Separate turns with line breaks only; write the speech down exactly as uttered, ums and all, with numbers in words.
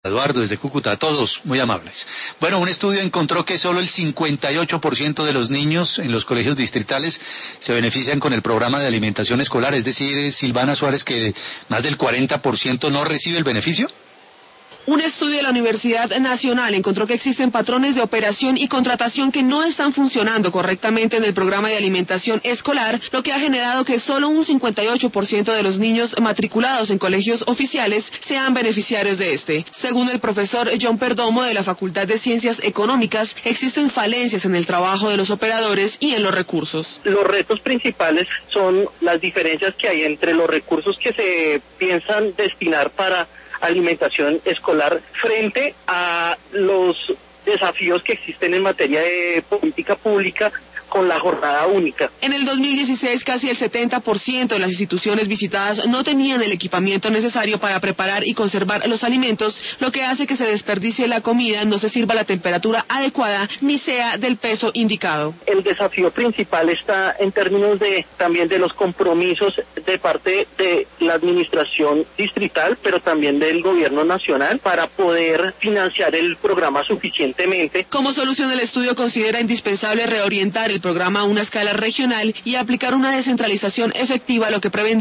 Eduardo, desde Cúcuta, todos muy amables. Bueno, un estudio encontró que solo el cincuenta y ocho por ciento de los niños en los colegios distritales se benefician con el programa de alimentación escolar, es decir, Silvana Suárez, que más del cuarenta por ciento no recibe el beneficio.
Un estudio de la Universidad Nacional encontró que existen patrones de operación y contratación que no están funcionando correctamente en el programa de alimentación escolar, lo que ha generado que solo un cincuenta y ocho por ciento de los niños matriculados en colegios oficiales sean beneficiarios de este. Según el profesor John Perdomo de la Facultad de Ciencias Económicas, existen falencias en el trabajo de los operadores y en los recursos.
Los retos principales son las diferencias que hay entre los recursos que se piensan destinar para alimentación escolar frente a los desafíos que existen en materia de política pública con la jornada única.
En el dos mil dieciséis, casi el setenta por ciento de las instituciones visitadas no tenían el equipamiento necesario para preparar y conservar los alimentos, lo que hace que se desperdicie la comida, no se sirva a la temperatura adecuada, ni sea del peso indicado.
El desafío principal está en términos de también de los compromisos de parte de la administración distrital, pero también del gobierno nacional, para poder financiar el programa suficientemente.
Como solución, el estudio considera indispensable reorientar el programa a una escala regional y aplicar una descentralización efectiva, lo que prevendría